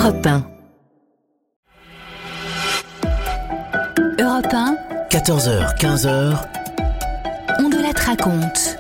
Europe 1. Europe 1. 14h, 15h. On de la raconte.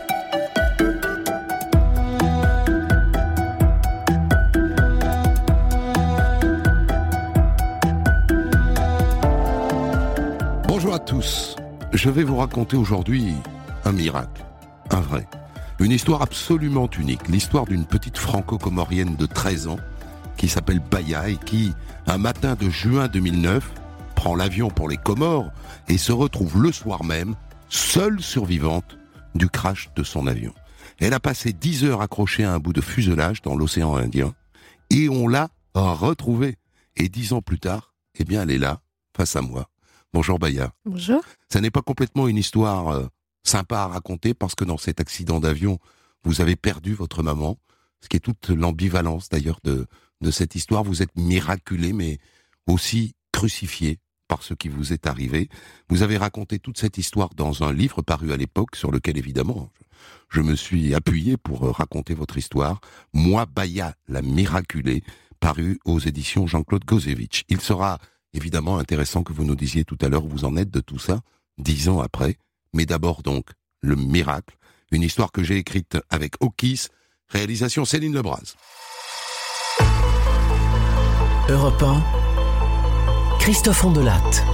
Bonjour à tous. Je vais vous raconter aujourd'hui un miracle, un vrai. Une histoire absolument unique. L'histoire d'une petite franco-comorienne de 13 ans qui s'appelle Baya et qui, un matin de juin 2009, prend l'avion pour les Comores et se retrouve le soir même, seule survivante du crash de son avion. Elle a passé 10 heures accrochée à un bout de fuselage dans l'océan Indien et on l'a retrouvée. Et 10 ans plus tard, eh bien elle est là, face à moi. Bonjour Baya. Bonjour. Ça n'est pas complètement une histoire sympa à raconter parce que dans cet accident d'avion, vous avez perdu votre maman, ce qui est toute l'ambivalence d'ailleurs de cette histoire. Vous êtes miraculé mais aussi crucifié par ce qui vous est arrivé. Vous avez raconté toute cette histoire dans un livre paru à l'époque sur lequel évidemment je me suis appuyé pour raconter votre histoire. Moi, Baya, la miraculée, paru aux éditions Jean-Claude Gozevitch. Il sera évidemment intéressant que vous nous disiez tout à l'heure où vous en êtes de tout ça, 10 ans après. Mais d'abord donc, le miracle, une histoire que j'ai écrite avec Okis, réalisation Céline Lebras. Europe 1, Christophe Ondelatte.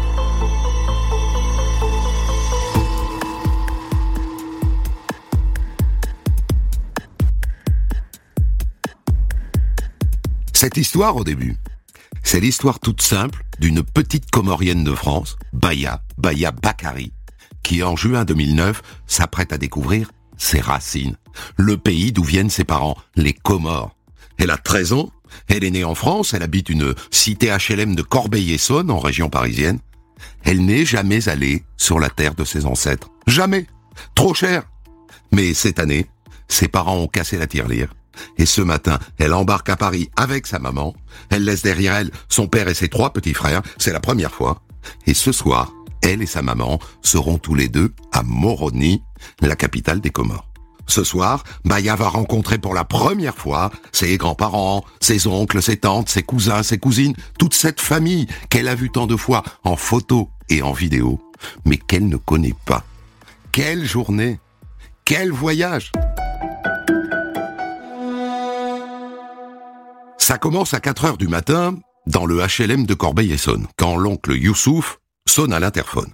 Cette histoire au début, c'est l'histoire toute simple d'une petite Comorienne de France, Baya Bakari, qui en juin 2009 s'apprête à découvrir ses racines, le pays d'où viennent ses parents, les Comores. Elle a 13 ans, elle est née en France, elle habite une cité HLM de Corbeil-Essonnes, en région parisienne. Elle n'est jamais allée sur la terre de ses ancêtres. Jamais. Trop cher. Mais cette année, ses parents ont cassé la tirelire. Et ce matin, elle embarque à Paris avec sa maman. Elle laisse derrière elle son père et ses 3 petits frères. C'est la première fois. Et ce soir, elle et sa maman seront tous les deux à Moroni, la capitale des Comores. Ce soir, Baya va rencontrer pour la première fois ses grands-parents, ses oncles, ses tantes, ses cousins, ses cousines, toute cette famille qu'elle a vue tant de fois en photo et en vidéo, mais qu'elle ne connaît pas. Quelle journée! Quel voyage! Ça commence à 4 heures du matin, dans le HLM de Corbeil-Essonnes, quand l'oncle Youssouf sonne à l'interphone.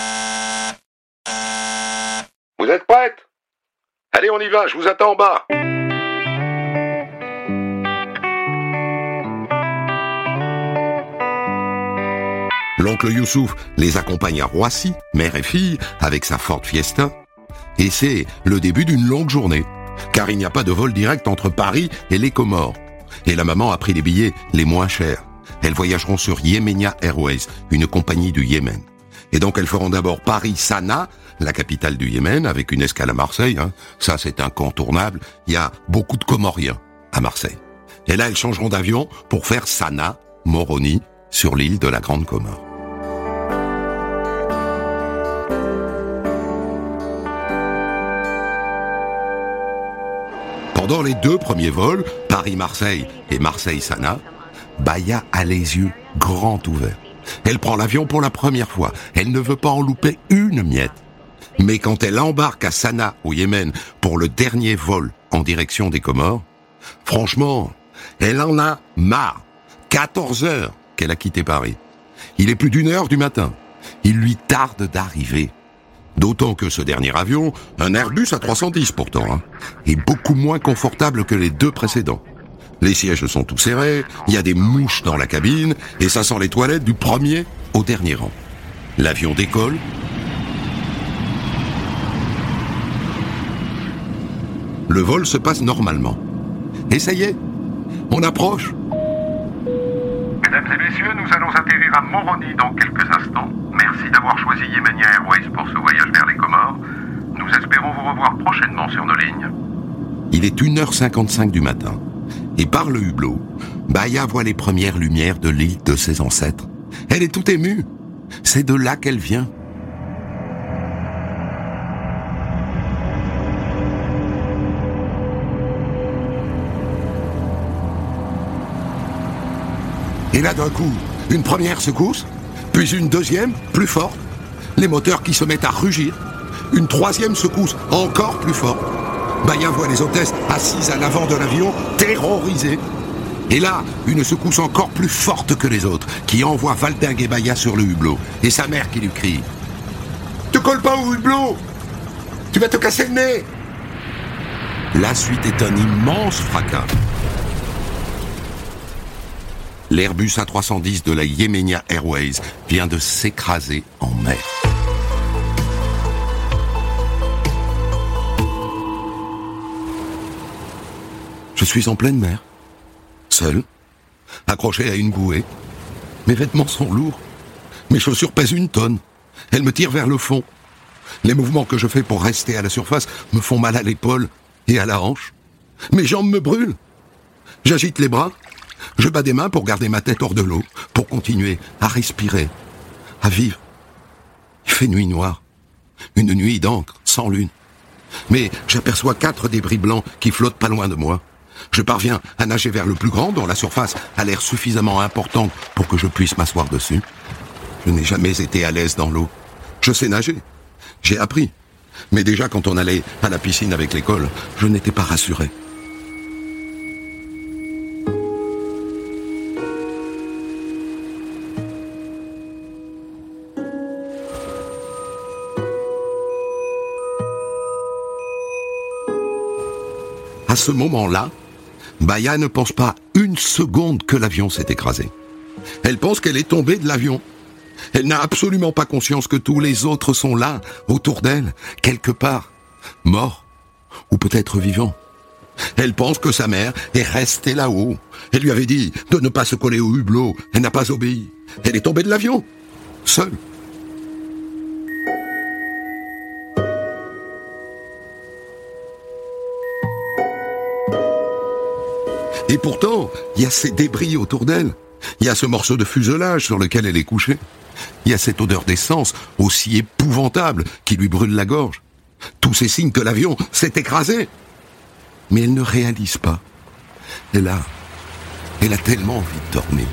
Vous êtes prête? Allez, on y va, je vous attends en bas. L'oncle Youssouf les accompagne à Roissy, mère et fille, avec sa Ford Fiesta. Et c'est le début d'une longue journée, car il n'y a pas de vol direct entre Paris et les Comores. Et la maman a pris les billets les moins chers. Elles voyageront sur Yemenia Airways, une compagnie du Yémen. Et donc elles feront d'abord Paris-Sanaa, la capitale du Yémen, avec une escale à Marseille. Ça, c'est incontournable. Il y a beaucoup de Comoriens à Marseille. Et là, elles changeront d'avion pour faire Sanaa, Moroni, sur l'île de la Grande Comore. Pendant les 2 premiers vols, Paris-Marseille et Marseille-Sanaa, Baya a les yeux grands ouverts. Elle prend l'avion pour la première fois. Elle ne veut pas en louper une miette. Mais quand elle embarque à Sanaa, au Yémen, pour le dernier vol en direction des Comores, franchement, elle en a marre. 14 heures qu'elle a quitté Paris. Il est plus d'1 heure du matin. Il lui tarde d'arriver. D'autant que ce dernier avion, un Airbus A310 pourtant, est beaucoup moins confortable que les 2 précédents. Les sièges sont tout serrés, il y a des mouches dans la cabine, et ça sent les toilettes du premier au dernier rang. L'avion décolle. Le vol se passe normalement. Et ça y est, on approche. Mesdames et messieurs, nous allons atterrir à Moroni dans quelques instants. Merci d'avoir choisi Yemenia Airways pour ce voyage vers les Comores. Nous espérons vous revoir prochainement sur nos lignes. Il est 1h55 du matin. Et par le hublot, Baya voit les premières lumières de l'île de ses ancêtres. Elle est toute émue. C'est de là qu'elle vient. Et là, d'un coup, une première secousse, puis une deuxième, plus forte. Les moteurs qui se mettent à rugir. Une troisième secousse, encore plus forte. Bahia voit les hôtesses assises à l'avant de l'avion, terrorisées. Et là, une secousse encore plus forte que les autres, qui envoie Valdingue et Bahia sur le hublot. Et sa mère qui lui crie « Te colle pas au hublot! Tu vas te casser le nez !» La suite est un immense fracas. L'Airbus A310 de la Yemenia Airways vient de s'écraser en mer. Je suis en pleine mer, seul, accroché à une bouée. Mes vêtements sont lourds, mes chaussures pèsent 1 tonne. Elles me tirent vers le fond. Les mouvements que je fais pour rester à la surface me font mal à l'épaule et à la hanche. Mes jambes me brûlent. J'agite les bras. Je bats des mains pour garder ma tête hors de l'eau, pour continuer à respirer, à vivre. Il fait nuit noire, une nuit d'encre, sans lune. Mais j'aperçois 4 débris blancs qui flottent pas loin de moi. Je parviens à nager vers le plus grand, dont la surface a l'air suffisamment importante pour que je puisse m'asseoir dessus. Je n'ai jamais été à l'aise dans l'eau. Je sais nager. J'ai appris. Mais déjà, quand on allait à la piscine avec l'école, je n'étais pas rassuré. À ce moment-là, Bahia ne pense pas 1 seconde que l'avion s'est écrasé. Elle pense qu'elle est tombée de l'avion. Elle n'a absolument pas conscience que tous les autres sont là, autour d'elle, quelque part, morts, ou peut-être vivants. Elle pense que sa mère est restée là-haut. Elle lui avait dit de ne pas se coller au hublot. Elle n'a pas obéi. Elle est tombée de l'avion, seule. Et pourtant, il y a ces débris autour d'elle. Il y a ce morceau de fuselage sur lequel elle est couchée. Il y a cette odeur d'essence aussi épouvantable qui lui brûle la gorge. Tous ces signes que l'avion s'est écrasé. Mais elle ne réalise pas. Elle a tellement envie de dormir.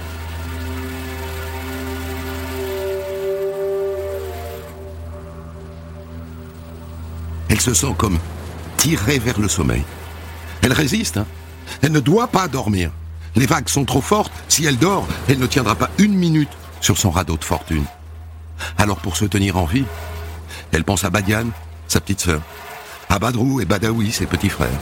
Elle se sent comme tirée vers le sommeil. Elle résiste, hein. Elle ne doit pas dormir. Les vagues sont trop fortes. Si elle dort, elle ne tiendra pas 1 minute sur son radeau de fortune. Alors pour se tenir en vie, elle pense à Badiane, sa petite sœur, à Badrou et Badawi, ses petits frères.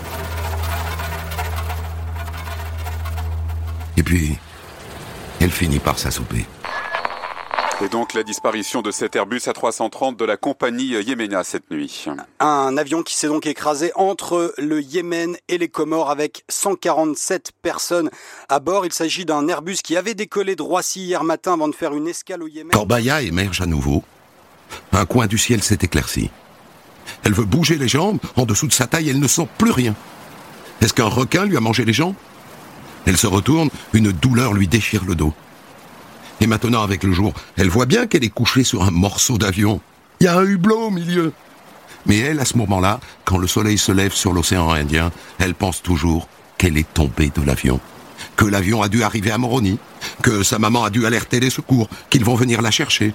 Et puis, elle finit par s'assouper. Et donc la disparition de cet Airbus A330 de la compagnie Yemenia cette nuit. Un avion qui s'est donc écrasé entre le Yémen et les Comores avec 147 personnes à bord. Il s'agit d'un Airbus qui avait décollé de Roissy hier matin avant de faire une escale au Yémen. Quand Bahia émerge à nouveau, un coin du ciel s'est éclairci. Elle veut bouger les jambes, en dessous de sa taille, elle ne sent plus rien. Est-ce qu'un requin lui a mangé les jambes ? Elle se retourne, une douleur lui déchire le dos. Et maintenant, avec le jour, elle voit bien qu'elle est couchée sur un morceau d'avion. Il y a un hublot au milieu. Mais elle, à ce moment-là, quand le soleil se lève sur l'océan Indien, elle pense toujours qu'elle est tombée de l'avion. Que l'avion a dû arriver à Moroni. Que sa maman a dû alerter les secours, qu'ils vont venir la chercher.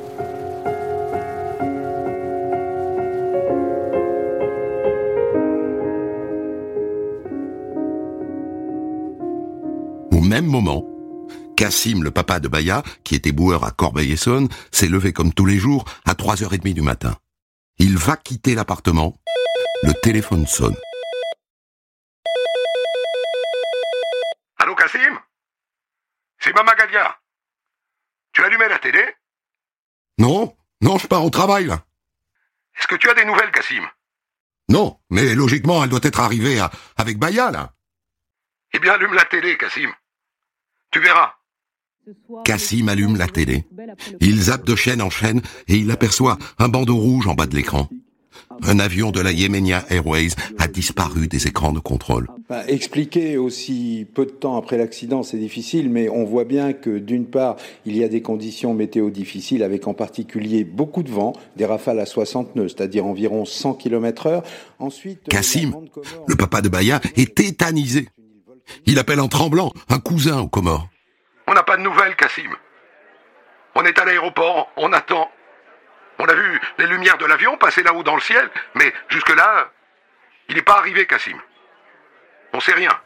Au même moment, Kassim, le papa de Bahia, qui était boueur à Corbeil-Essonnes, s'est levé comme tous les jours à 3h30 du matin. Il va quitter l'appartement. Le téléphone sonne. Allô, Kassim ? C'est Mama Gadia. Tu as allumé la télé ? Non, je pars au travail, là. Est-ce que tu as des nouvelles, Kassim ? Non, mais logiquement, elle doit être arrivée avec Bahia, là. Eh bien, allume la télé, Kassim. Tu verras. Kassim allume la télé. Il zappe de chaîne en chaîne et il aperçoit un bandeau rouge en bas de l'écran. Un avion de la Yemenia Airways a disparu des écrans de contrôle. Expliquer aussi peu de temps après l'accident, c'est difficile, mais on voit bien que d'une part, il y a des conditions météo difficiles, avec en particulier beaucoup de vent, des rafales à 60 nœuds, c'est-à-dire environ 100 km/h. Ensuite, Kassim, le papa de Bahia, est tétanisé. Il appelle en tremblant un cousin aux Comores. Mon n'a pas de nouvelles, Kassim. On est à l'aéroport, on attend. On a vu les lumières de l'avion passer là-haut dans le ciel, mais jusque-là, il n'est pas arrivé, Kassim. On sait rien.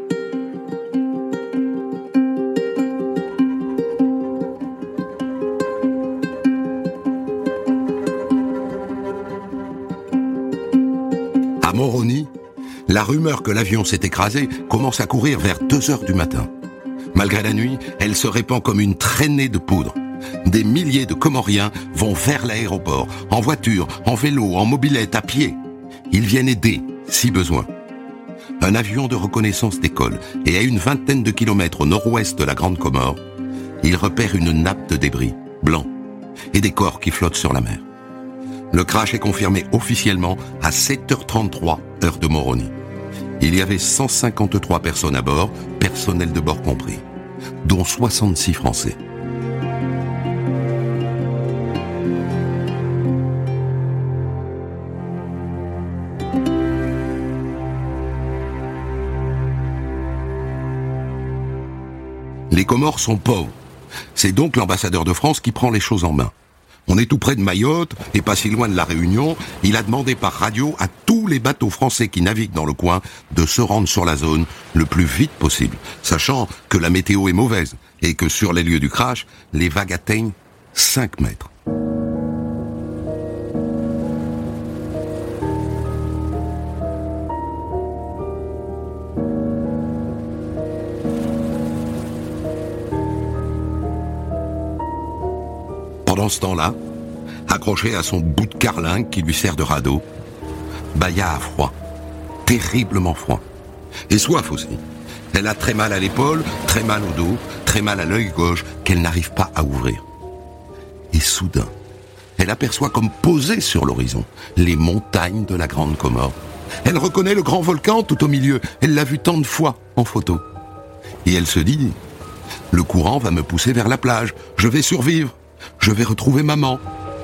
À Moroni, la rumeur que l'avion s'est écrasé commence à courir vers 2h du matin. Malgré la nuit, elle se répand comme une traînée de poudre. Des milliers de Comoriens vont vers l'aéroport, en voiture, en vélo, en mobilette, à pied. Ils viennent aider, si besoin. Un avion de reconnaissance décolle et à une vingtaine de kilomètres au nord-ouest de la Grande Comore, il repère une nappe de débris, blancs, et des corps qui flottent sur la mer. Le crash est confirmé officiellement à 7h33, heure de Moroni. Il y avait 153 personnes à bord, personnel de bord compris, dont 66 Français. Les Comores sont pauvres. C'est donc l'ambassadeur de France qui prend les choses en main. On est tout près de Mayotte et pas si loin de la Réunion. Il a demandé par radio à tous les bateaux français qui naviguent dans le coin de se rendre sur la zone le plus vite possible, sachant que la météo est mauvaise et que sur les lieux du crash, les vagues atteignent 5 mètres. Pendant ce temps-là, accroché à son bout de carlingue qui lui sert de radeau, Baya a froid, terriblement froid, et soif aussi. Elle a très mal à l'épaule, très mal au dos, très mal à l'œil gauche qu'elle n'arrive pas à ouvrir. Et soudain, elle aperçoit comme posées sur l'horizon les montagnes de la Grande Comore. Elle reconnaît le grand volcan tout au milieu, elle l'a vu tant de fois en photo. Et elle se dit, le courant va me pousser vers la plage, je vais survivre. Je vais retrouver maman.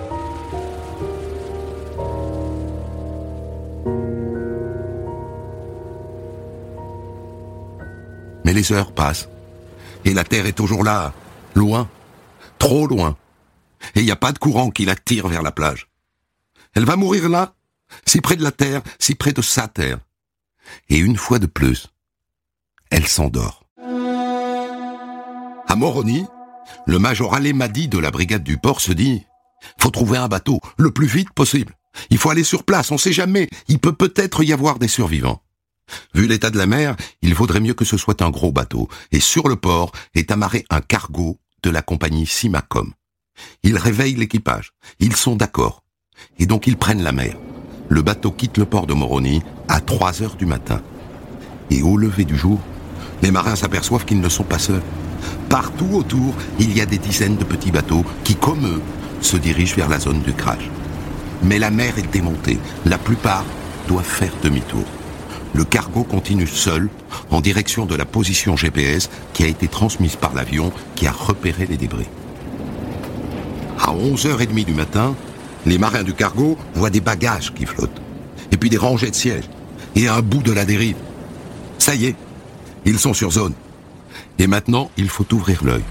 Mais les heures passent. Et la terre est toujours là, loin, trop loin. Et il n'y a pas de courant qui la tire vers la plage. Elle va mourir là, si près de la terre, si près de sa terre. Et une fois de plus, elle s'endort. À Moroni, le major Alemadi de la brigade du port se dit « Faut trouver un bateau, le plus vite possible. Il faut aller sur place, on sait jamais, il peut peut-être y avoir des survivants. » Vu l'état de la mer, il vaudrait mieux que ce soit un gros bateau, et sur le port est amarré un cargo de la compagnie Simacom. Ils réveillent l'équipage, ils sont d'accord, et donc ils prennent la mer. Le bateau quitte le port de Moroni à 3h du matin. Et au lever du jour, les marins s'aperçoivent qu'ils ne sont pas seuls. Partout autour, il y a des dizaines de petits bateaux qui, comme eux, se dirigent vers la zone du crash. Mais la mer est démontée. La plupart doivent faire demi-tour. Le cargo continue seul en direction de la position GPS qui a été transmise par l'avion qui a repéré les débris. À 11h30 du matin, les marins du cargo voient des bagages qui flottent, et puis des rangées de sièges, et un bout de la dérive. Ça y est, ils sont sur zone. Et maintenant, il faut ouvrir l'œil.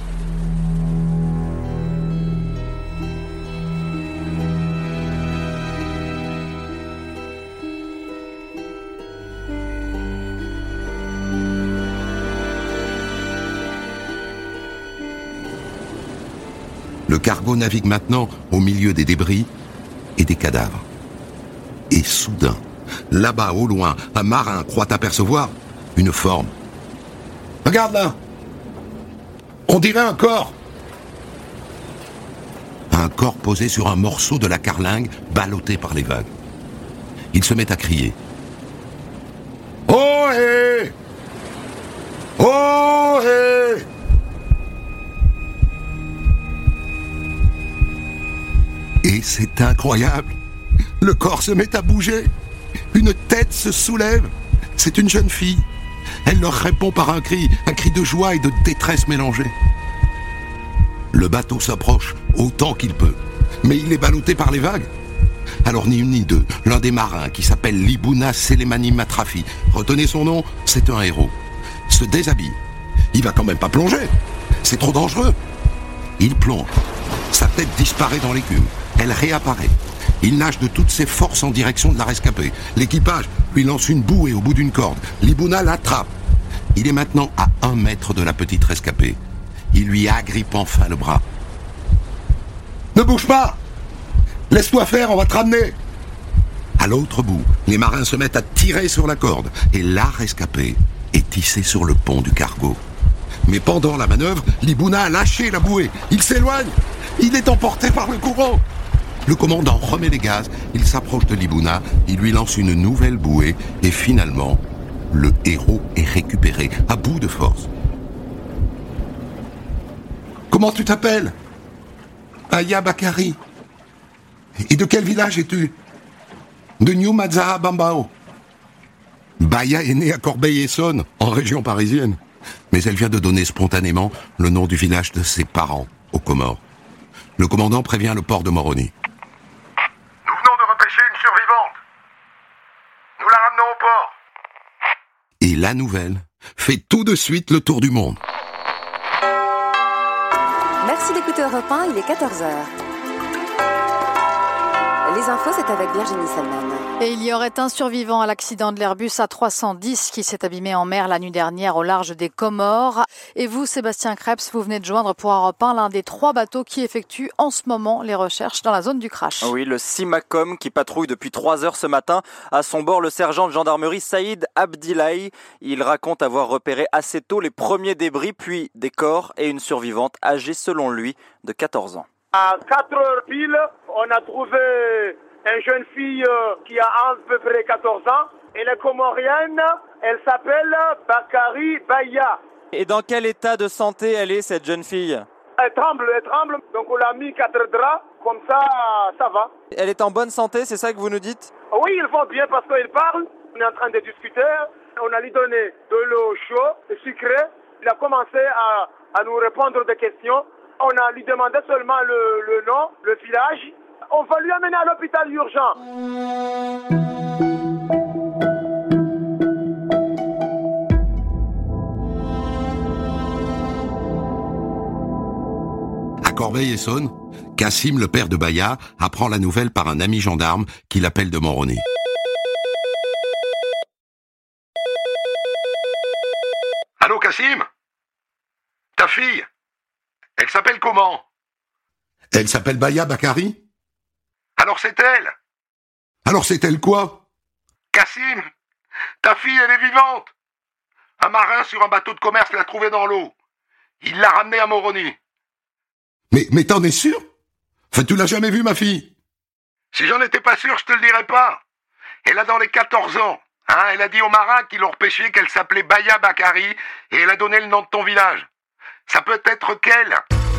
Le cargo navigue maintenant au milieu des débris et des cadavres. Et soudain, là-bas au loin, un marin croit apercevoir une forme. Regarde là! On dirait un corps! Un corps posé sur un morceau de la carlingue, ballotté par les vagues. Il se met à crier. Oh hé! Oh hé! Et c'est incroyable! Le corps se met à bouger. Une tête se soulève. C'est une jeune fille. Elle leur répond par un cri de joie et de détresse mélangée. Le bateau s'approche autant qu'il peut, mais il est ballotté par les vagues. Alors ni une ni deux, l'un des marins, qui s'appelle Libouna Selemani Matrafi, retenez son nom, c'est un héros, se déshabille. Il va quand même pas plonger. c'est trop dangereux. Il plonge. Sa tête disparaît dans l'écume. Elle réapparaît. Il nage de toutes ses forces en direction de la rescapée. L'équipage lui lance une bouée au bout d'une corde. Libouna l'attrape. Il est maintenant à 1 mètre de la petite rescapée. Il lui agrippe enfin le bras. Ne bouge pas! Laisse-toi faire, on va te ramener! À l'autre bout, les marins se mettent à tirer sur la corde et la rescapée est tissée sur le pont du cargo. Mais pendant la manœuvre, Libouna a lâché la bouée. Il s'éloigne. Il est emporté par le courant. Le commandant remet les gaz. Il s'approche de Libouna. Il lui lance une nouvelle bouée. Et finalement, le héros est récupéré à bout de force. Comment tu t'appelles? Baya Bakari. Et de quel village es-tu? De New Mazaha Bambao. Baya est née à Corbeil-Essonnes, en région parisienne. Mais elle vient de donner spontanément le nom du village de ses parents, aux Comores. Le commandant prévient le port de Moroni. Nous venons de repêcher une survivante. Nous la ramenons au port. Et la nouvelle fait tout de suite le tour du monde. Merci d'écouter Europe 1, il est 14h. Les infos, c'est avec Virginie Salman. Et il y aurait un survivant à l'accident de l'Airbus A310 qui s'est abîmé en mer la nuit dernière au large des Comores. Et vous, Sébastien Krebs, vous venez de joindre pour Europe 1 l'un des 3 bateaux qui effectuent en ce moment les recherches dans la zone du crash. Oui, le Simacom qui patrouille depuis 3 heures ce matin. À son bord, le sergent de gendarmerie Saïd Abdillahi. Il raconte avoir repéré assez tôt les premiers débris, puis des corps et une survivante âgée, selon lui, de 14 ans. À 4h pile, on a trouvé une jeune fille qui a à peu près 14 ans. Elle est comorienne, elle s'appelle Bakari Baya. Et dans quel état de santé elle est, cette jeune fille? Elle tremble. Donc on l'a mis 4 draps, comme ça va. Elle est en bonne santé, c'est ça que vous nous dites? Oui, ils vont bien parce qu'ils parlent. On est en train de discuter. On a lui donné de l'eau chaude, sucrée. Il a commencé à nous répondre des questions. On a lui demandé seulement le nom, le village. On va lui amener à l'hôpital urgent. À Corbeil-Essonnes, Kassim, le père de Baya, apprend la nouvelle par un ami gendarme qui l'appelle de Moroni. Allô, Kassim? Ta fille? Elle s'appelle comment? Elle s'appelle Baya Bakari? Alors c'est elle? Alors c'est elle quoi? Kassim, ta fille, elle est vivante. Un marin sur un bateau de commerce l'a trouvée dans l'eau. Il l'a ramenée à Moroni. Mais t'en es sûr? Enfin, tu l'as jamais vue, ma fille? Si j'en étais pas sûr, je te le dirais pas. Elle a dans les 14 ans. Elle a dit aux marins qui l'ont repêchée qu'elle s'appelait Baya Bakari et elle a donné le nom de ton village. Ça peut être qu'elle.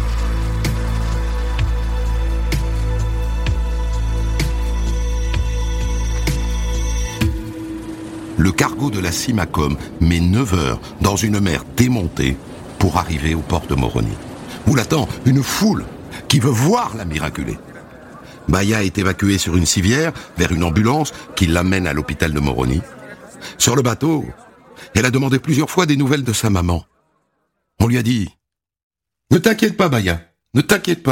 Le cargo de la Simacom met 9 heures dans une mer démontée pour arriver au port de Moroni, où l'attend une foule qui veut voir la miraculée. Baya est évacuée sur une civière vers une ambulance qui l'amène à l'hôpital de Moroni. Sur le bateau, elle a demandé plusieurs fois des nouvelles de sa maman. On lui a dit « Ne t'inquiète pas, Baya, ne t'inquiète pas. »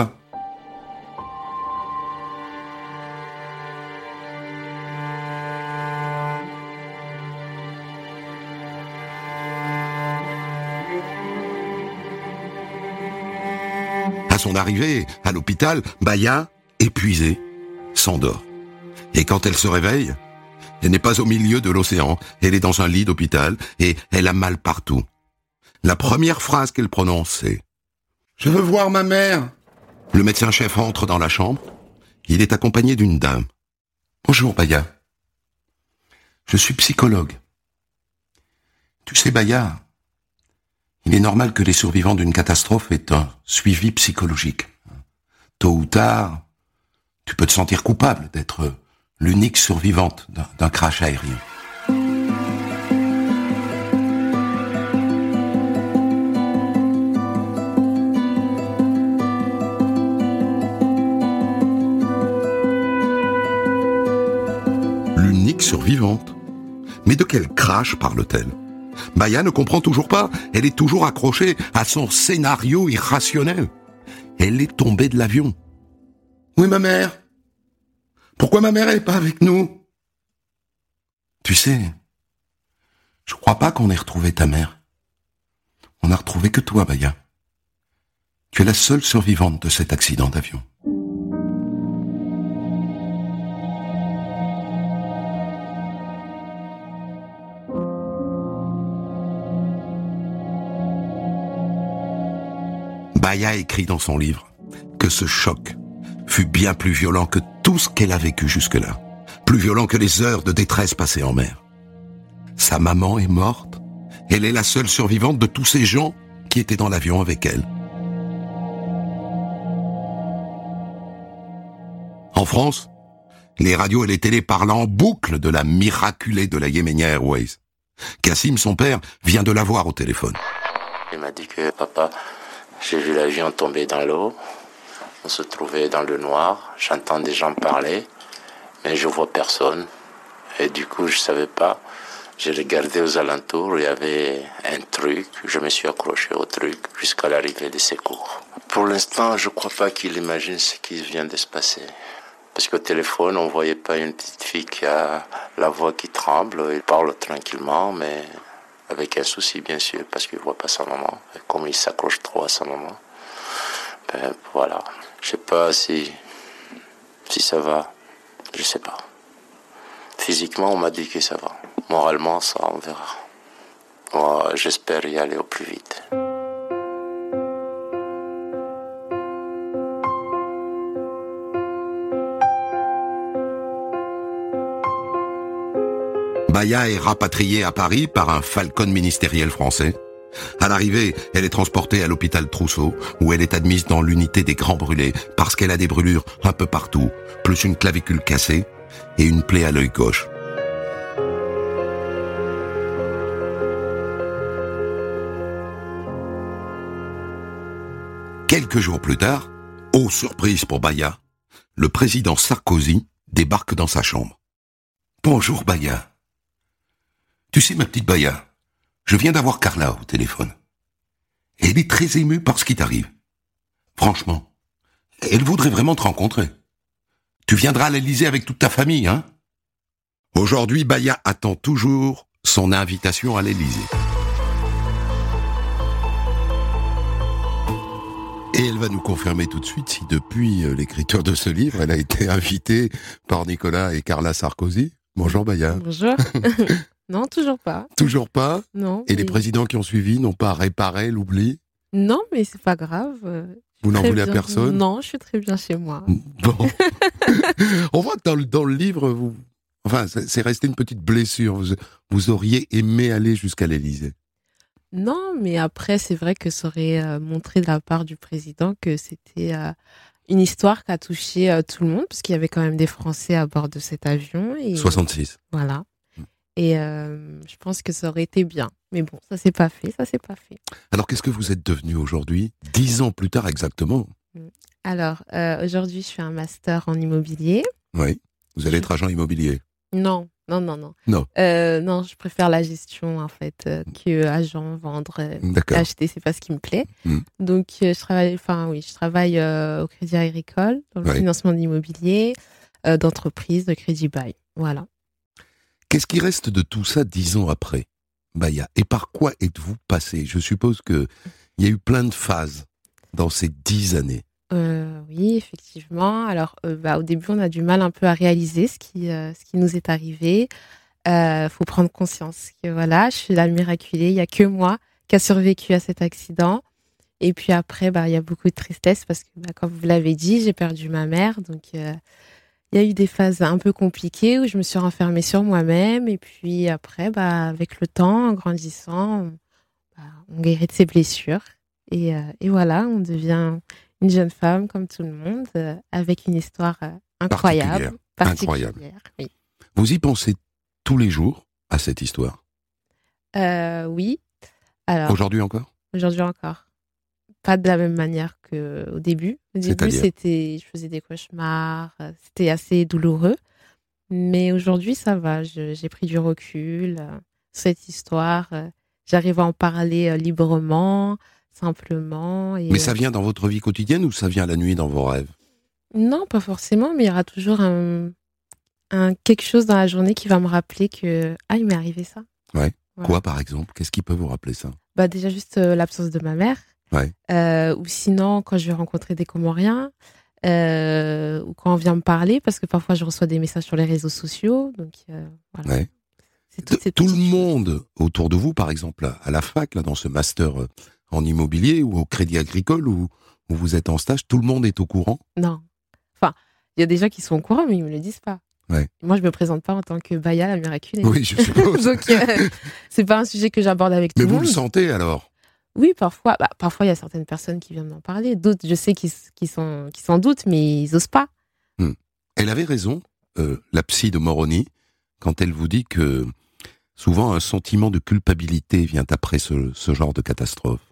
À son arrivée à l'hôpital, Baya, épuisée, s'endort. Et quand elle se réveille, elle n'est pas au milieu de l'océan, elle est dans un lit d'hôpital et elle a mal partout. La première phrase qu'elle prononce, c'est « Je veux voir ma mère !» Le médecin-chef entre dans la chambre. Il est accompagné d'une dame. « Bonjour, Baya. Je suis psychologue. Tu sais, Baya, il est normal que les survivants d'une catastrophe aient un suivi psychologique. Tôt ou tard, tu peux te sentir coupable d'être l'unique survivante d'un crash aérien. » L'unique survivante? Mais de quel crash parle-t-elle? Baya ne comprend toujours pas. Elle est toujours accrochée à son scénario irrationnel. Elle est tombée de l'avion. Où est ma mère? Pourquoi ma mère n'est pas avec nous? Tu sais, je crois pas qu'on ait retrouvé ta mère. On n'a retrouvé que toi, Baya. Tu es la seule survivante de cet accident d'avion. Baya écrit dans son livre que ce choc fut bien plus violent que tout ce qu'elle a vécu jusque-là, plus violent que les heures de détresse passées en mer. Sa maman est morte, elle est la seule survivante de tous ces gens qui étaient dans l'avion avec elle. En France, les radios et les télés parlent en boucle de la miraculée de la Yemenia Airways. Kassim, son père, vient de la voir au téléphone. Il m'a dit que papa, j'ai vu l'avion tomber dans l'eau, on se trouvait dans le noir, j'entends des gens parler, mais je vois personne. Et du coup, je savais pas. J'ai regardé aux alentours, il y avait un truc, je me suis accroché au truc jusqu'à l'arrivée des secours. Pour l'instant, je crois pas qu'il imagine ce qui vient de se passer. Parce qu'au téléphone, on voyait pas une petite fille qui a la voix qui tremble, il parle tranquillement, mais avec un souci, bien sûr, parce qu'il voit pas sa maman. Et comme il s'accroche trop à sa maman, ben voilà. Je sais pas si ça va, je sais pas. Physiquement, on m'a dit que ça va. Moralement, ça, on verra. Moi, j'espère y aller au plus vite. Baya est rapatriée à Paris par un Falcon ministériel français. À l'arrivée, elle est transportée à l'hôpital Trousseau, où elle est admise dans l'unité des grands brûlés, parce qu'elle a des brûlures un peu partout, plus une clavicule cassée et une plaie à l'œil gauche. Quelques jours plus tard, oh surprise pour Baya, le président Sarkozy débarque dans sa chambre. « Bonjour Baya. Tu sais ma petite Baya, je viens d'avoir Carla au téléphone. Et elle est très émue par ce qui t'arrive. Franchement, elle voudrait vraiment te rencontrer. Tu viendras à l'Élysée avec toute ta famille, hein? » Aujourd'hui, Baya attend toujours son invitation à l'Élysée. Et elle va nous confirmer tout de suite si depuis l'écriture de ce livre, elle a été invitée par Nicolas et Carla Sarkozy. Bonjour Baya. Bonjour. Non, toujours pas. Toujours pas? Non. Et les présidents qui ont suivi n'ont pas réparé l'oubli? Non, mais c'est pas grave. Vous n'en voulez à personne? Non, je suis très bien chez moi. Bon. On voit que dans le livre, c'est resté une petite blessure. Vous auriez aimé aller jusqu'à l'Élysée. Non, mais après, c'est vrai que ça aurait montré de la part du président que c'était une histoire qui a touché tout le monde, parce qu'il y avait quand même des Français à bord de cet avion. Et, 66. Voilà. Et je pense que ça aurait été bien. Mais bon, ça s'est pas fait. Alors, qu'est-ce que vous êtes devenu aujourd'hui, 10 ans plus tard exactement? Alors, aujourd'hui, je fais un master en immobilier. Oui. Vous allez être agent immobilier? Non. Non. Non, je préfère la gestion, en fait, que agent, vendre, acheter, c'est pas ce qui me plaît. Donc, je travaille au Crédit Agricole, dans le financement de l'immobilier, d'entreprise, de Crédit Bail. Voilà. Qu'est-ce qui reste de tout ça 10 ans après, Baya? Et par quoi êtes-vous passé? Je suppose qu'il y a eu plein de phases dans ces 10 années. Oui, effectivement. Alors, au début, on a du mal un peu à réaliser ce qui nous est arrivé. Faut prendre conscience que voilà, je suis la miraculée. Il n'y a que moi qui a survécu à cet accident. Et puis après, il y a beaucoup de tristesse parce que, comme vous l'avez dit, j'ai perdu ma mère. Donc, il y a eu des phases un peu compliquées où je me suis renfermée sur moi-même. Et puis après, avec le temps, en grandissant, on guérit de ses blessures. Et voilà, on devient une jeune femme comme tout le monde, avec une histoire incroyable. Particulière. Oui. Vous y pensez tous les jours à cette histoire? Oui. Alors, Aujourd'hui encore? Aujourd'hui encore. Pas de la même manière qu'au début. Au début, je faisais des cauchemars, c'était assez douloureux. Mais aujourd'hui, ça va. J'ai pris du recul sur cette histoire. j'arrive à en parler librement, simplement. Mais ça vient dans votre vie quotidienne ou ça vient la nuit dans vos rêves? Non, pas forcément, mais il y aura toujours quelque chose dans la journée qui va me rappeler que il m'est arrivé ça. Ouais. Voilà. Quoi, par exemple? Qu'est-ce qui peut vous rappeler ça? Déjà juste l'absence de ma mère. Ouais. Ou sinon, quand je vais rencontrer des Comoriens, ou quand on vient me parler, parce que parfois je reçois des messages sur les réseaux sociaux. Donc, voilà. Ouais. Tout le monde autour de vous, par exemple, à la fac, là, dans ce master en immobilier ou au Crédit Agricole, où vous êtes en stage, tout le monde est au courant? Non. Enfin, il y a des gens qui sont au courant, mais ils ne me le disent pas. Ouais. Moi, je me présente pas en tant que Baya, la miraculée. Oui, je suppose. Donc, c'est pas un sujet que j'aborde avec tout le monde. Mais vous le sentez alors? Oui, parfois. Parfois, il y a certaines personnes qui viennent m'en parler. D'autres, je sais qui s'en doutent, mais ils osent pas. Elle avait raison, la psy de Moroni, quand elle vous dit que souvent un sentiment de culpabilité vient après ce genre de catastrophe.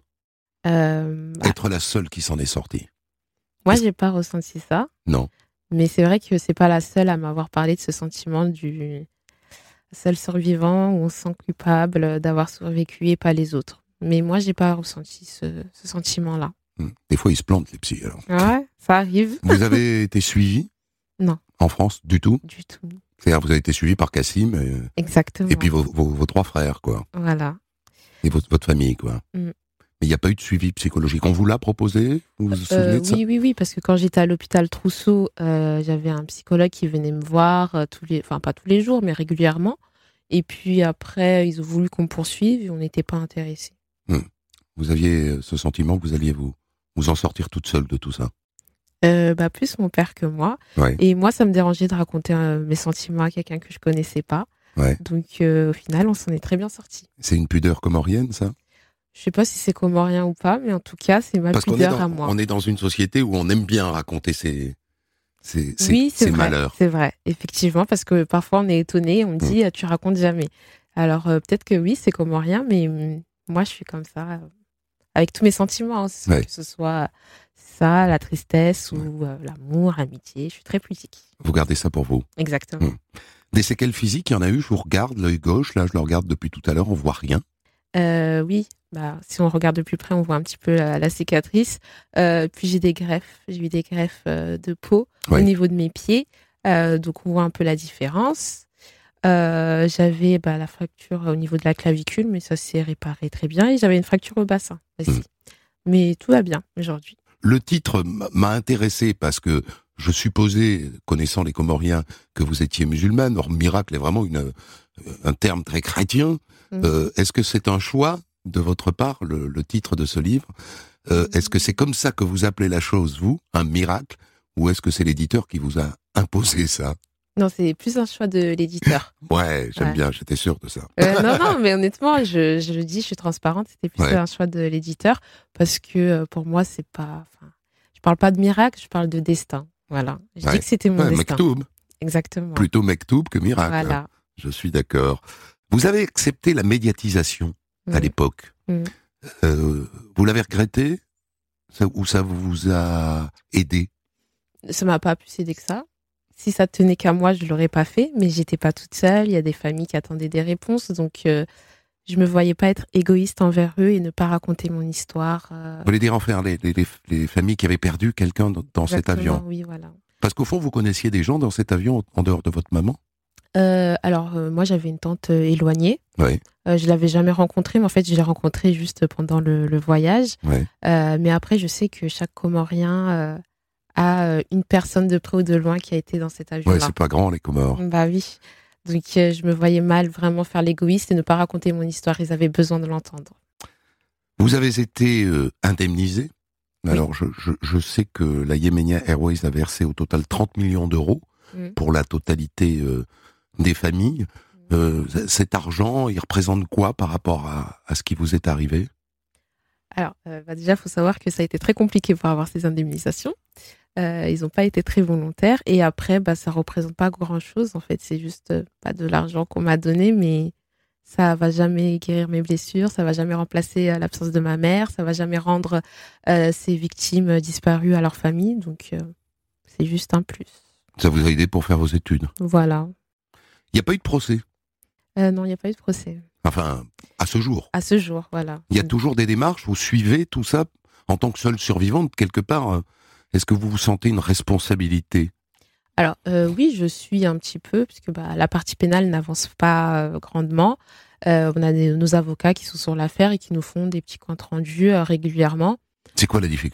Être la seule qui s'en est sortie. Moi, j'ai pas ressenti ça. Non. Mais c'est vrai que c'est pas la seule à m'avoir parlé de ce sentiment du seul survivant où on se sent coupable d'avoir survécu et pas les autres. Mais moi, j'ai pas ressenti ce sentiment-là. Des fois, ils se plantent, les psys, alors. Ouais, ça arrive. Vous avez été suivi? Non. En France, du tout? Du tout. C'est-à-dire, vous avez été suivi par Cassim. Exactement. Et puis vos 3 frères, quoi. Voilà. Et votre famille, quoi. Mais il n'y a pas eu de suivi psychologique. On vous l'a proposé? Vous vous souvenez de ça? Oui, parce que quand j'étais à l'hôpital Trousseau, j'avais un psychologue qui venait me voir pas tous les jours, mais régulièrement. Et puis après, ils ont voulu qu'on poursuive et on n'était pas intéressés. Vous aviez ce sentiment que vous alliez vous en sortir toute seule de tout ça? Plus mon père que moi. Ouais. Et moi, ça me dérangeait de raconter mes sentiments à quelqu'un que je connaissais pas. Ouais. Donc au final, on s'en est très bien sortis. C'est une pudeur comorienne, ça? Je sais pas si c'est comorien ou pas, mais en tout cas, c'est ma pudeur à moi. On est dans une société où on aime bien raconter ses malheurs. C'est vrai, effectivement, parce que parfois on est étonné, on me dit tu racontes jamais. Alors peut-être que oui, c'est comorien, mais moi je suis comme ça, avec tous mes sentiments, que ce soit ça, la tristesse ou l'amour, l'amitié, je suis très pudique. Vous gardez ça pour vous? Exactement. Des séquelles physiques, il y en a eu, je vous regarde, l'œil gauche, là je le regarde depuis tout à l'heure, on voit rien. Oui, si on regarde de plus près, on voit un petit peu la cicatrice. Puis j'ai eu des greffes de peau au niveau de mes pieds, donc on voit un peu la différence. J'avais la fracture au niveau de la clavicule, mais ça s'est réparé très bien. Et j'avais une fracture au bassin aussi. Mais tout va bien aujourd'hui. Le titre m'a intéressé parce que je supposais, connaissant les Comoriens, que vous étiez musulmane. Or, miracle est vraiment un terme très chrétien. Est-ce que c'est un choix de votre part, le titre de ce livre? Est-ce que c'est comme ça que vous appelez la chose, vous, un miracle? Ou est-ce que c'est l'éditeur qui vous a imposé ça? Non, c'est plus un choix de l'éditeur. Ouais, j'aime bien, j'étais sûr de ça. Non, mais honnêtement, je le dis, je suis transparente, c'était plus un choix de l'éditeur, parce que pour moi, c'est pas... Je parle pas de miracle, je parle de destin. Voilà. Je dis que c'était mon destin. Mektoub. Exactement. Plutôt Mektoub que miracle. Voilà. Je suis d'accord. Vous avez accepté la médiatisation à l'époque. Vous l'avez regretté? Ou ça vous a aidé? Ça m'a pas plus aidé que ça. Si ça tenait qu'à moi, je l'aurais pas fait, mais j'étais pas toute seule. Il y a des familles qui attendaient des réponses, donc je me voyais pas être égoïste envers eux et ne pas raconter mon histoire. Vous voulez dire enfin les familles qui avaient perdu quelqu'un dans cet avion? Oui, voilà. Parce qu'au fond, vous connaissiez des gens dans cet avion en dehors de votre maman? Moi, j'avais une tante éloignée. Oui. Je l'avais jamais rencontrée, mais en fait, je l'ai rencontrée juste pendant le voyage. Oui. Mais après, je sais que chaque Comorien a une personne de près ou de loin qui a été dans cet avion-là. Ouais, c'est pas grand, les Comores. Bah oui. Donc, je me voyais mal vraiment faire l'égoïste et ne pas raconter mon histoire. Ils avaient besoin de l'entendre. Vous avez été indemnisé. Alors, je sais que la Yemenia Airways a versé au total 30 millions d'euros pour la totalité des familles. Cet argent, il représente quoi par rapport à ce qui vous est arrivé? Alors, déjà, il faut savoir que ça a été très compliqué pour avoir ces indemnisations. Ils n'ont pas été très volontaires. Et après, ça ne représente pas grand-chose. En fait, c'est juste pas de l'argent qu'on m'a donné, mais ça ne va jamais guérir mes blessures, ça ne va jamais remplacer l'absence de ma mère, ça ne va jamais rendre ces victimes disparues à leur famille. Donc, c'est juste un plus. Ça vous a aidé pour faire vos études? Voilà. Il n'y a pas eu de procès? Non, il n'y a pas eu de procès. Enfin, à ce jour. À ce jour, voilà. Il y a toujours des démarches, vous suivez tout ça en tant que seule survivante, quelque part. Est-ce que vous vous sentez une responsabilité ? Alors, oui, je suis un petit peu, puisque la partie pénale n'avance pas grandement. On a nos avocats qui sont sur l'affaire et qui nous font des petits comptes rendus régulièrement. C'est quoi la difficulté ?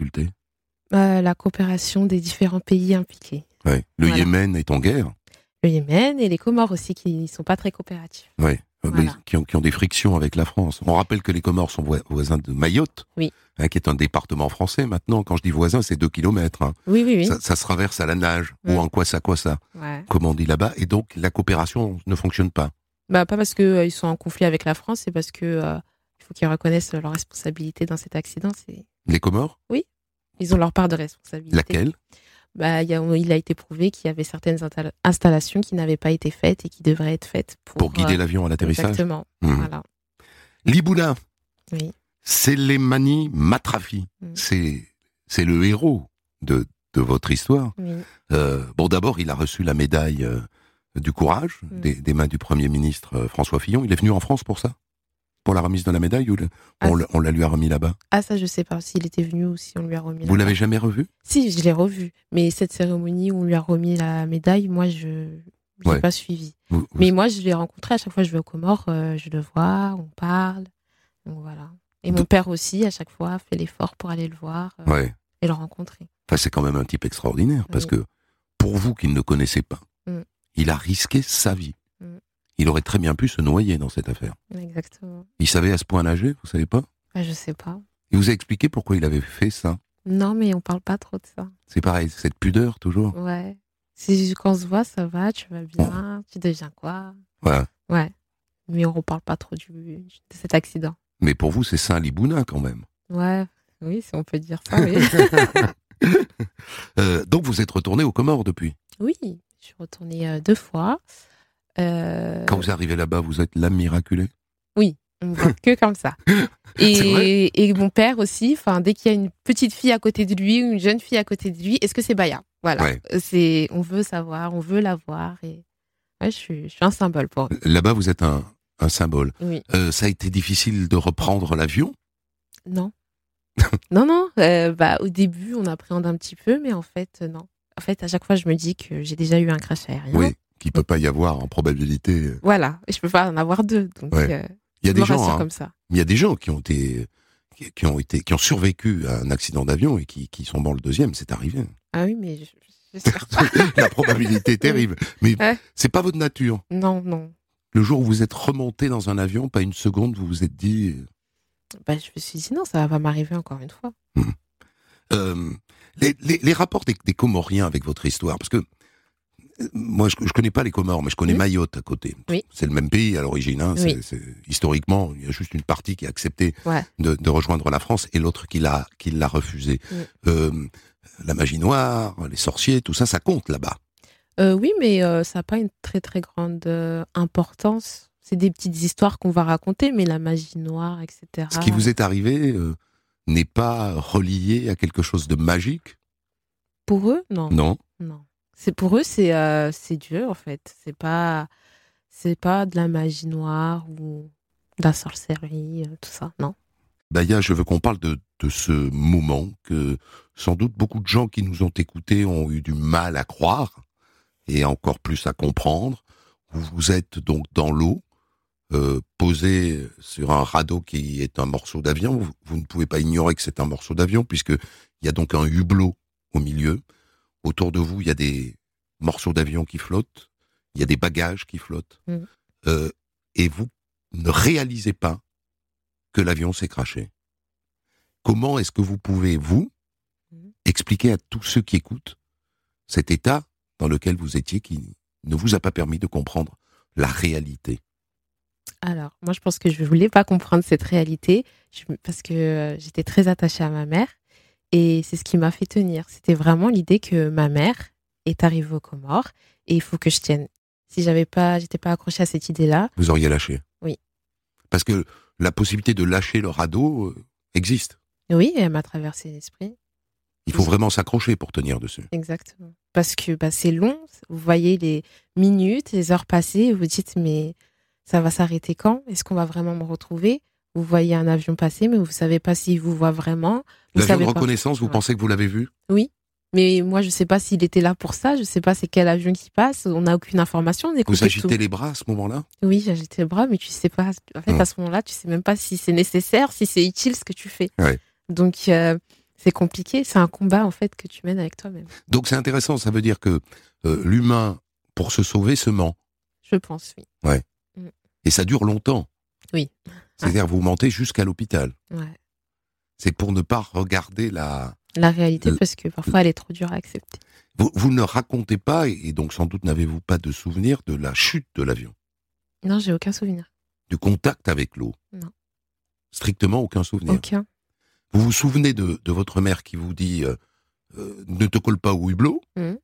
La coopération des différents pays impliqués. Ouais. Le Yémen est en guerre. Le Yémen et les Comores aussi, qui ne sont pas très coopératifs. Oui, qui ont des frictions avec la France. On rappelle que les Comores sont voisins de Mayotte, oui. Qui est un département français maintenant. Quand je dis voisin, c'est 2 kilomètres. Hein. Oui. Ça se traverse à la nage, ou en quoi ça, ouais. comme on dit là-bas. Et donc, la coopération ne fonctionne pas. Pas parce qu'ils sont en conflit avec la France, c'est parce que il faut qu'ils reconnaissent leur responsabilité dans cet accident. Les Comores ? Oui, ils ont leur part de responsabilité. Laquelle ? Il a été prouvé qu'il y avait certaines installations qui n'avaient pas été faites et qui devraient être faites pour guider l'avion à l'atterrissage. Exactement. Voilà. Libouna, oui. Selemani Matrafi, c'est le héros de votre histoire. Oui. D'abord, il a reçu la médaille du courage des mains du Premier ministre François Fillon. Il est venu en France pour ça ? Pour la remise de la médaille ou on la lui a remis là-bas ? Ah, ça, je sais pas s'il était venu ou si on lui a remis là-bas. Vous l'avez jamais revu ? Si, je l'ai revu. Mais cette cérémonie où on lui a remis la médaille, moi, je n'ai pas suivi. Mais moi, je l'ai rencontré à chaque fois que je vais aux Comores, je le vois, on parle. Donc voilà. Et mon père aussi, à chaque fois, fait l'effort pour aller le voir et le rencontrer. Enfin, c'est quand même un type extraordinaire parce que pour vous qui ne le connaissez pas, il a risqué sa vie. Il aurait très bien pu se noyer dans cette affaire. Exactement. Il savait à ce point nager, vous savez pas ? Je sais pas. Il vous a expliqué pourquoi il avait fait ça ? Non, mais on parle pas trop de ça. C'est pareil, cette pudeur toujours. Ouais. Quand on se voit, ça va, tu vas bien, tu deviens quoi ? Voilà. Ouais. Mais on ne parle pas trop de cet accident. Mais pour vous, c'est Saint-Libouna quand même. Ouais, oui, si on peut dire ça, oui. Donc vous êtes retourné aux Comores depuis ? Oui, je suis retournée 2 fois. Quand vous arrivez là-bas, vous êtes l'âme miraculée ? Oui, on ne voit que comme ça. Et mon père aussi, dès qu'il y a une petite fille à côté de lui ou une jeune fille à côté de lui, est-ce que c'est Baya ? Voilà. Ouais. On veut savoir, on veut la voir. Et je suis un symbole pour eux. Là-bas, vous êtes un symbole. Oui. Ça a été difficile de reprendre l'avion ? Non. non. Au début, on appréhende un petit peu, mais en fait, non. En fait, à chaque fois, je me dis que j'ai déjà eu un crash aérien. Oui. Qu'il ne peut pas y avoir en probabilité. Voilà, et je ne peux pas en avoir 2. Donc, il y a des gens comme ça. Il y a des gens qui ont survécu à un accident d'avion et qui sont morts le deuxième, c'est arrivé. Ah oui, mais j'espère pas. La probabilité est terrible. Mais c'est pas votre nature. Non. Le jour où vous êtes remonté dans un avion, pas une seconde, vous vous êtes dit... Je me suis dit non, ça va pas m'arriver encore une fois. Les rapports des Comoriens avec votre histoire, parce que moi, je connais pas les Comores, mais je connais Mayotte à côté. Oui. C'est le même pays à l'origine. Hein. Historiquement, il y a juste une partie qui a accepté de rejoindre la France et l'autre qui l'a refusé. La magie noire, les sorciers, tout ça, ça compte là-bas. Oui, mais ça n'a pas une très très grande importance. C'est des petites histoires qu'on va raconter, mais la magie noire, etc. Ce qui vous est arrivé n'est pas relié à quelque chose de magique ? Pour eux, non. Non. Pour eux, c'est Dieu, en fait. C'est pas de la magie noire ou de la sorcellerie, tout ça, non. Baya, je veux qu'on parle de ce moment que sans doute beaucoup de gens qui nous ont écoutés ont eu du mal à croire et encore plus à comprendre. Vous êtes donc dans l'eau, posé sur un radeau qui est un morceau d'avion. Vous ne pouvez pas ignorer que c'est un morceau d'avion puisqu'il y a donc un hublot au milieu. Autour de vous, il y a des morceaux d'avion qui flottent, il y a des bagages qui flottent, et vous ne réalisez pas que l'avion s'est crashé. Comment est-ce que vous pouvez, vous, expliquer à tous ceux qui écoutent cet état dans lequel vous étiez qui ne vous a pas permis de comprendre la réalité ? Alors, moi, je pense que je ne voulais pas comprendre cette réalité parce que j'étais très attachée à ma mère. Et c'est ce qui m'a fait tenir. C'était vraiment l'idée que ma mère est arrivée aux Comores et il faut que je tienne. Si j'étais pas accrochée à cette idée-là... Vous auriez lâché ? Oui. Parce que la possibilité de lâcher le radeau existe. Oui, elle m'a traversé l'esprit. Il faut vraiment s'accrocher pour tenir dessus. Exactement. Parce que c'est long. Vous voyez les minutes, les heures passées et vous dites, mais Ça va s'arrêter quand? Est-ce qu'on va vraiment me retrouver? Vous voyez un avion passer, mais vous ne savez pas s'il vous voit vraiment. L'avion de reconnaissance, vous pensez que vous l'avez vu? Oui. Mais moi, je ne sais pas s'il était là pour ça. Je ne sais pas c'est quel avion qui passe. On n'a aucune information. Vous agitez les bras à ce moment-là? Oui, j'agite les bras, mais tu ne sais pas. En fait, à ce moment-là, tu ne sais même pas si c'est nécessaire, si c'est utile ce que tu fais. Ouais. Donc, c'est compliqué. C'est un combat, en fait, que tu mènes avec toi-même. Donc, c'est intéressant. Ça veut dire que l'humain, pour se sauver, se ment. Je pense, oui. Ouais. Et ça dure longtemps. Oui. C'est-à-dire, vous mentez jusqu'à l'hôpital. Ouais. C'est pour ne pas regarder la réalité, parce que parfois, elle est trop dure à accepter. Vous ne racontez pas, et donc sans doute n'avez-vous pas de souvenir de la chute de l'avion? Non, j'ai aucun souvenir. Du contact avec l'eau? Non. Strictement aucun souvenir? Aucun. Vous vous souvenez de votre mère qui vous dit ne te colle pas au hublot,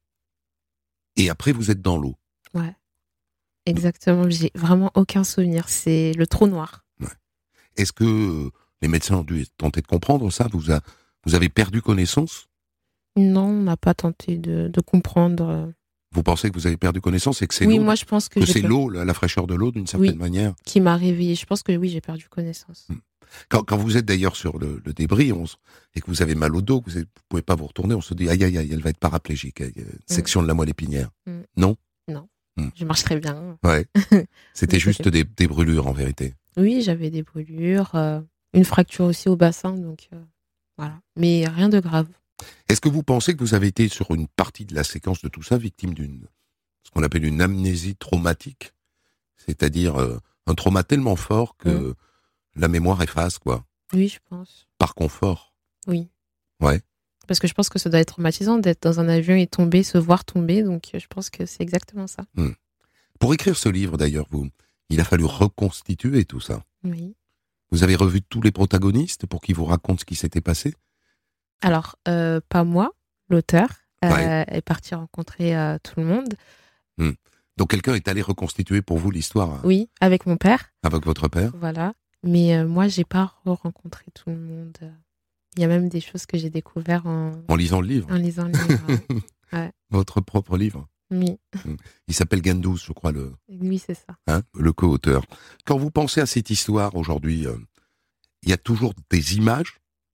et après vous êtes dans l'eau? Ouais. Exactement, j'ai vraiment aucun souvenir. C'est le trou noir. Ouais. Est-ce que les médecins ont dû tenter de comprendre ça? Vous avez perdu connaissance? Non, on n'a pas tenté de comprendre. Vous pensez que vous avez perdu connaissance et que c'est l'eau? Oui, moi je pense que c'est l'eau, la fraîcheur de l'eau d'une certaine manière. Qui m'a réveillée. Je pense que oui, j'ai perdu connaissance. Quand vous êtes d'ailleurs sur le débris et que vous avez mal au dos, que vous ne pouvez pas vous retourner, on se dit aïe aïe aïe, elle va être paraplégique, section de la moelle épinière. Non? Non. Je marche très bien. Ouais. C'était juste des brûlures en vérité. Oui, j'avais des brûlures, une fracture aussi au bassin, donc voilà. Mais rien de grave. Est-ce que vous pensez que vous avez été sur une partie de la séquence de tout ça victime ce qu'on appelle une amnésie traumatique, c'est-à-dire un trauma tellement fort que la mémoire efface, quoi? Oui, je pense. Par confort? Oui. Ouais. Parce que je pense que ça doit être traumatisant d'être dans un avion et tomber, se voir tomber, donc je pense que c'est exactement ça. Pour écrire ce livre, d'ailleurs, il a fallu reconstituer tout ça. Oui. Vous avez revu tous les protagonistes pour qu'ils vous racontent ce qui s'était passé? Alors, pas moi, l'auteur, est parti rencontrer tout le monde. Donc quelqu'un est allé reconstituer pour vous l'histoire? Oui, avec mon père. Avec votre père? Voilà. Mais moi, j'ai pas rencontré tout le monde. Il y a même des choses que j'ai découvertes en lisant le livre. En lisant le livre. Ouais. Votre propre livre? Oui. Il s'appelle Gandous, je crois. Oui, c'est ça. Le co-auteur. Quand vous pensez à cette histoire aujourd'hui, il y a toujours des images.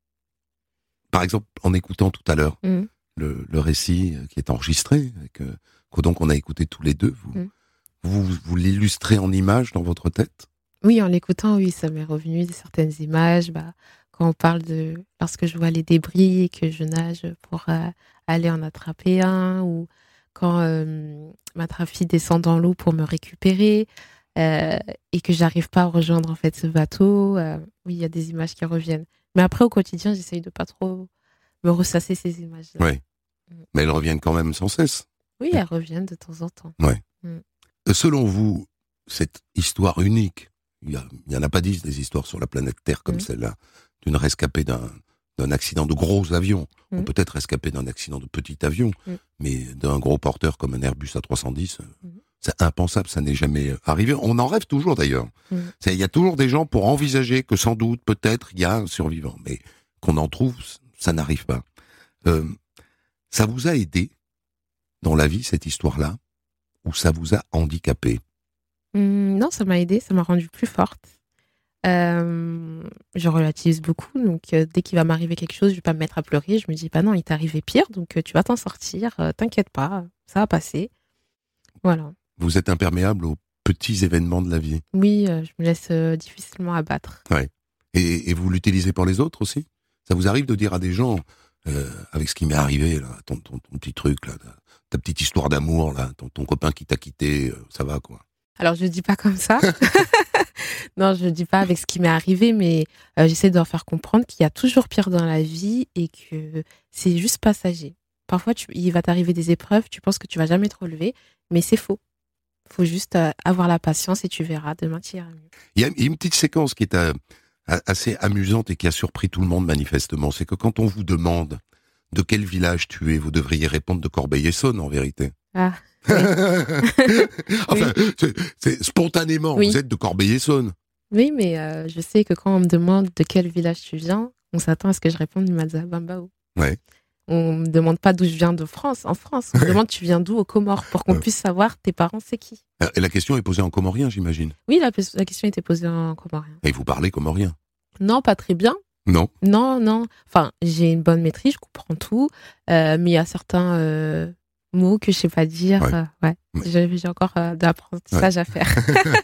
Par exemple, en écoutant tout à l'heure le récit qui est enregistré, que donc on a écouté tous les deux, vous l'illustrez en images dans votre tête? Oui, en l'écoutant, oui, ça m'est revenu certaines images. Quand on parle lorsque je vois les débris et que je nage pour aller en attraper un, ou quand ma fille descend dans l'eau pour me récupérer et que j'arrive pas à rejoindre en fait ce bateau, oui, il y a des images qui reviennent. Mais après, au quotidien, j'essaye de pas trop me ressasser ces images-là. Oui, mais elles reviennent quand même sans cesse. Oui, elles reviennent de temps en temps. Ouais. Selon vous, cette histoire unique, il n'y en a pas 10 des histoires sur la planète Terre comme celle-là, d'une rescapée d'un accident de gros avion, ou peut-être rescapée d'un accident de petit avion, mais d'un gros porteur comme un Airbus A310, c'est impensable, ça n'est jamais arrivé. On en rêve toujours d'ailleurs. Il y a toujours des gens pour envisager que sans doute, peut-être, il y a un survivant, mais qu'on en trouve, ça n'arrive pas. Ça vous a aidé dans la vie, cette histoire-là, ou ça vous a handicapé? Non, ça m'a aidée, ça m'a rendue plus forte. Je relativise beaucoup, donc dès qu'il va m'arriver quelque chose, je vais pas me mettre à pleurer. Je me dis, non, il t'est arrivé pire, donc tu vas t'en sortir, t'inquiète pas, ça va passer. Voilà. Vous êtes imperméable aux petits événements de la vie? Oui, je me laisse difficilement abattre. Ouais. Et vous l'utilisez pour les autres aussi? Ça vous arrive de dire à des gens, avec ce qui m'est arrivé, là, ton petit truc, là, ta petite histoire d'amour, là, ton copain qui t'a quitté, ça va quoi? Alors, je dis pas comme ça. Non, je dis pas avec ce qui m'est arrivé, mais j'essaie de leur faire comprendre qu'il y a toujours pire dans la vie et que c'est juste passager. Parfois, il va t'arriver des épreuves, tu penses que tu vas jamais te relever, mais c'est faux. Il faut juste avoir la patience et tu verras, demain tu iras mieux. Il y a une petite séquence qui est assez amusante et qui a surpris tout le monde manifestement. C'est que quand on vous demande de quel village tu es, vous devriez répondre de Corbeil-Essonnes en vérité. Ah, oui. Enfin, c'est spontanément, vous êtes de Corbeil-Essonnes. Oui, mais je sais que quand on me demande de quel village tu viens, on s'attend à ce que je réponde du Mazabambao. Ouais. On me demande pas d'où je viens en France. On me demande tu viens d'où aux Comores pour qu'on puisse savoir tes parents c'est qui. Et la question est posée en comorien, j'imagine. Oui, la question était posée en comorien. Et vous parlez comorien? Non, pas très bien. Non. Enfin, j'ai une bonne maîtrise, je comprends tout, mais il y a certains mots que je sais pas dire. J'ai encore de l'apprentissage à faire.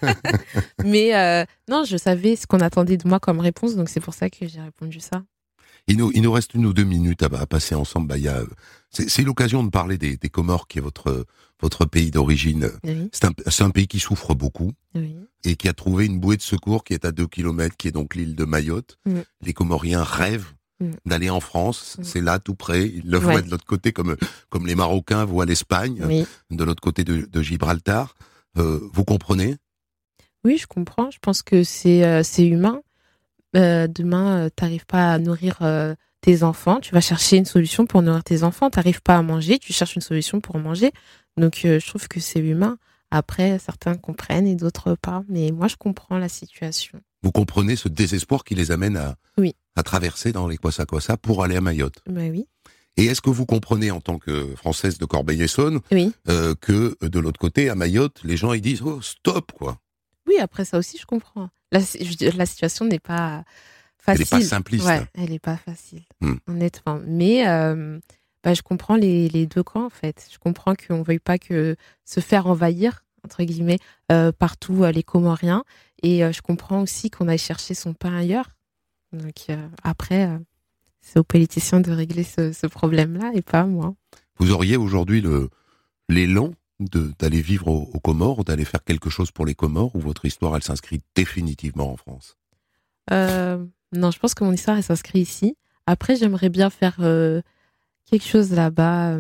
Mais non, je savais ce qu'on attendait de moi comme réponse, donc c'est pour ça que j'ai répondu ça. Il nous reste 1 ou 2 minutes à passer ensemble. Baya, c'est l'occasion de parler des Comores, qui est votre pays d'origine. Oui. C'est un pays qui souffre beaucoup, oui, et qui a trouvé une bouée de secours qui est à 2 kilomètres, qui est donc l'île de Mayotte. Les Comoriens rêvent d'aller en France, c'est là tout près. Ils le voient de l'autre côté, comme les Marocains voient l'Espagne, de l'autre côté de Gibraltar. Vous comprenez? Oui, je comprends. Je pense que c'est humain. Demain, t'arrives pas à nourrir tes enfants, tu vas chercher une solution pour nourrir tes enfants. T'arrives pas à manger, tu cherches une solution pour manger. Donc, je trouve que c'est humain. Après, certains comprennent et d'autres pas. Mais moi, je comprends la situation. Vous comprenez ce désespoir qui les amène à traverser dans les Kwassa-Kwassa pour aller à Mayotte? Oui. Et est-ce que vous comprenez, en tant que Française de Corbeil-Essonnes, que de l'autre côté, à Mayotte, les gens ils disent « Oh, stop !» quoi. Oui, après ça aussi, je comprends. La situation n'est pas facile. Elle n'est pas simpliste. Ouais, elle n'est pas facile, honnêtement. Mais je comprends les deux camps, en fait. Je comprends qu'on ne veuille pas que se faire envahir, entre guillemets, partout les Comoriens. Et je comprends aussi qu'on aille chercher son pain ailleurs. Donc après, c'est aux politiciens de régler ce problème-là et pas moi. Vous auriez aujourd'hui l'élan d'aller vivre aux Comores, ou d'aller faire quelque chose pour les Comores, ou votre histoire, elle s'inscrit définitivement en France? Non, je pense que mon histoire, elle s'inscrit ici. Après, j'aimerais bien faire quelque chose là-bas,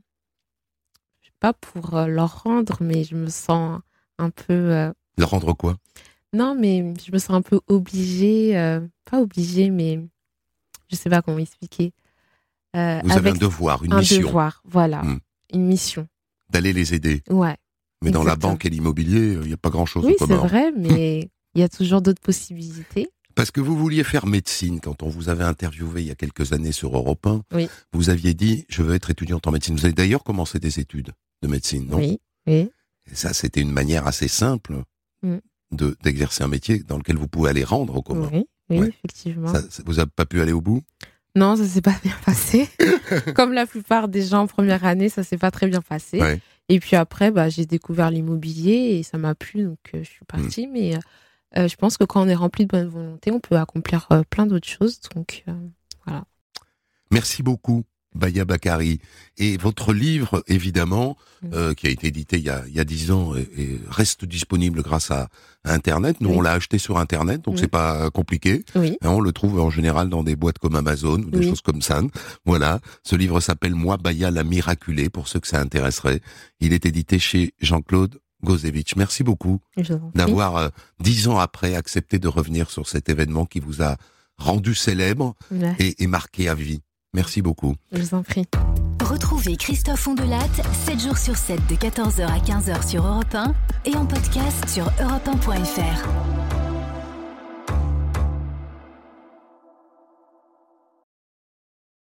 pas pour leur rendre, mais je me sens un peu... Leur rendre quoi? Non, mais je me sens un peu obligée, pas obligée, mais je sais pas comment expliquer. Vous avez un devoir, une mission. Un devoir, voilà, une mission. D'aller les aider. Ouais. Mais dans la banque et l'immobilier, il n'y a pas grand-chose aux Comores. Oui, c'est vrai, mais il y a toujours d'autres possibilités. Parce que vous vouliez faire médecine, quand on vous avait interviewé il y a quelques années sur Europe 1, vous aviez dit « Je veux être étudiante en médecine ». Vous avez d'ailleurs commencé des études de médecine, non? Oui. Et ça, c'était une manière assez simple d'exercer un métier dans lequel vous pouvez aller rendre aux Comores. Oui, effectivement. Vous n'avez pas pu aller au bout? Non, ça s'est pas bien passé. Comme la plupart des gens en première année, ça s'est pas très bien passé. Ouais. Et puis après, j'ai découvert l'immobilier et ça m'a plu, donc je suis partie. Mais je pense que quand on est rempli de bonne volonté, on peut accomplir plein d'autres choses. Donc voilà. Merci beaucoup, Baya Bakari. Et votre livre, évidemment, qui a été édité il y a 10 ans et reste disponible grâce à Internet. Nous, on l'a acheté sur Internet, donc c'est pas compliqué. Oui. On le trouve en général dans des boîtes comme Amazon ou des choses comme ça. Voilà. Ce livre s'appelle « Moi, Baya la miraculée », pour ceux que ça intéresserait. Il est édité chez Jean-Claude Gozevitch. Merci beaucoup d'avoir, 10 ans après, accepté de revenir sur cet événement qui vous a rendu célèbre et marqué à vie. Merci beaucoup. Je vous en prie. Retrouvez Christophe Ondelat 7 jours sur 7 de 14h à 15h sur Europe 1 et en podcast sur europe1.fr.